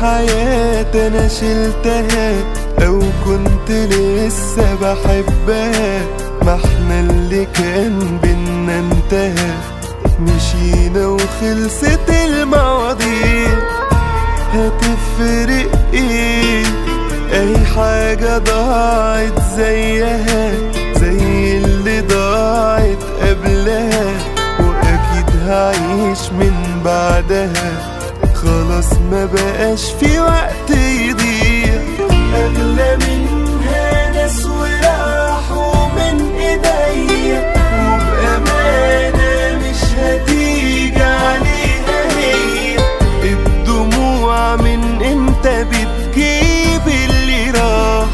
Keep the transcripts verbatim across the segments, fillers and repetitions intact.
حياتي انا شلتها او كنت لسه بحبها، ما احنا اللي كان بينا انتهى، مشينا وخلصت المواضيع. هتفرق ايه؟ اي حاجة ضاعت زيها زي اللي ضاعت قبلها، واكيد هعيش من بعدها، خلاص ما بقاش في وقت يضيع. اغلى منها ناس وراحوا من ايديا، وبأمانة مش هتيجي عليها هي. الدموع من امتى بتجيب اللي راح،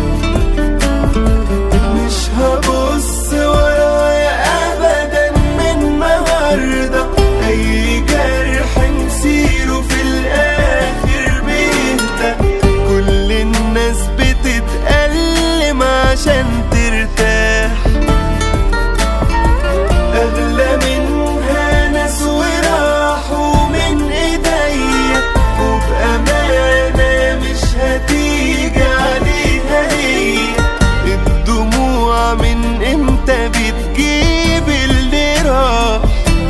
مش هبص ورايا ابدا من النهارده، اي جرح نسيره في الاخر بيهدى. كل الناس بتتألم عشان ترتاح، اغلى منها ناس وراحوا من ايديا، وبأمانة مش هتيجي عليها هي. الدموع من امتى بتجيب اللي راح،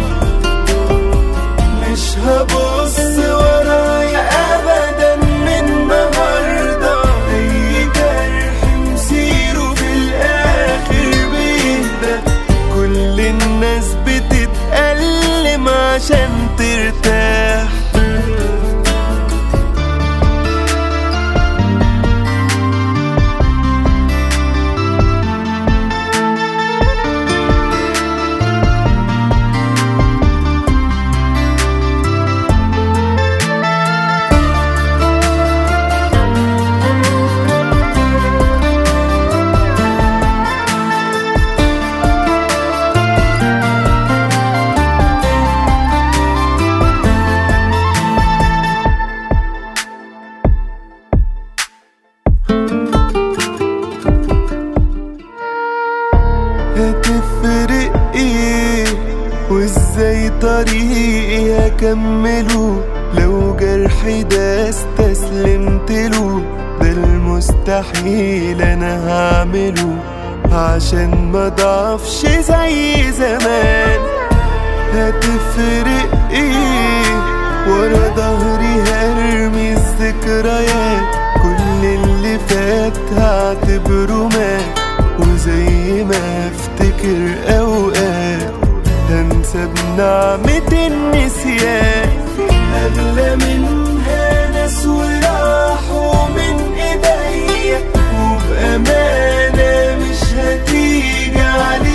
مش هبص ورايا ابدا من النهارده، اي جرح مسيره في الاخر بيهدى. كل الناس بتتألم عشان ترتاح. هتفرق ايه؟ وازاي طريقي هكمله لو جرحي ده استسلمتله؟ ده المستحيل انا هعمله عشان ما ضعفش زي زمان. هتفرق ايه؟ ورا ظهري هرمي الذكريات، كل اللي فات هعتبره مات، وزي ما افتكر اوقات هنسى بنعمة النسيان. اغلى منها ناس وراحوا من ايديا، وبأمانة مش هتيجي عليها